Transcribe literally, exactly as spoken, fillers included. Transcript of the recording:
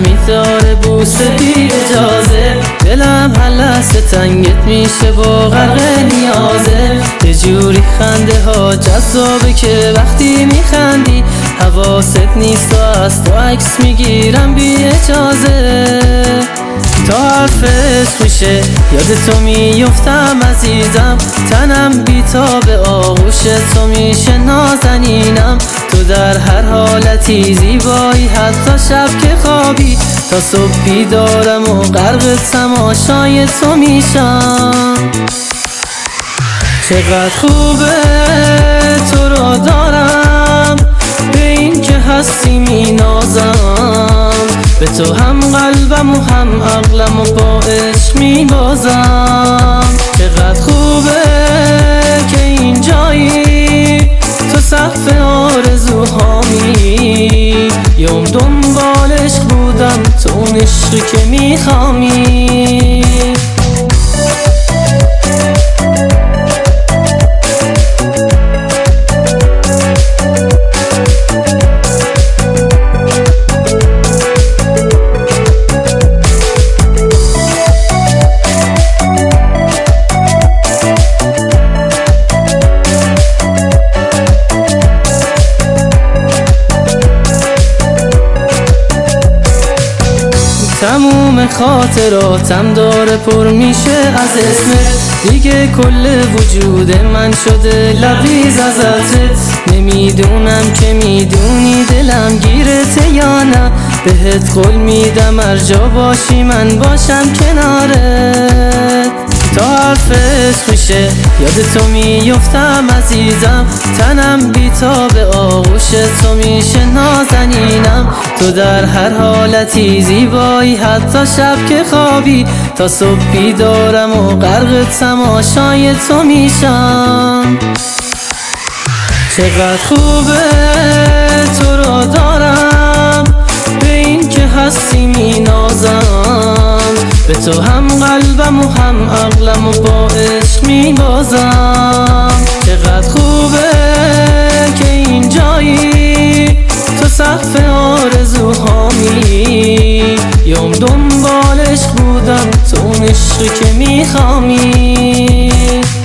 دلمی داره بوسه بی اجازه، دلم هر لحظه تنگت میشه با غرق نیازه. یه جوری خنده ها جذابه که وقتی میخندی حواست نیست و از تو عکس میگیرم بی اجازه. تا حرفت میشه یاد تو میفتم عزیزم، تنم بیتاب آغوش تو میشه نازنینم. تو در هر حالتی زیبایی، حتی شب که خوابی تا صبح بیدارم و غرق تماشای تو میشم. چقدر خوبه تو رو دارم، به این که هستی مینازم، به تو هم قلبم و هم عقلم و با عشق میبازم. چقدر خوبه که اینجایی، تو سقف آرزوهامی، یوم دنبال عشق بودم تو اون عشقی که میخوامی. تموم خاطراتم داره پر میشه از اسمت، دیگه کل وجود من شده لبریز از عطرت. نمیدونم که میدونی دلم گیرته یا نه، بهت قول میدم هر جا باشی من باشم کنارت. تا حرفت میشه یاد تو میفتم عزیزم، تنم بیتاب آغوش تو میشه نازنینم. تو در هر حالتی زیبایی، حتی شب که خوابی تا صبح بیدارم و غرق تماشای تو میشم. چقدر خوبه تو رو دارم، به این که هستی مینازم، به تو هم قلبم و هم عقلم و با عشق میبازم. چقدر خوبه که اینجایی، تو سقف آرزوهامی، یوم دنبال عشق بودم تو اون عشقی که میخوامی.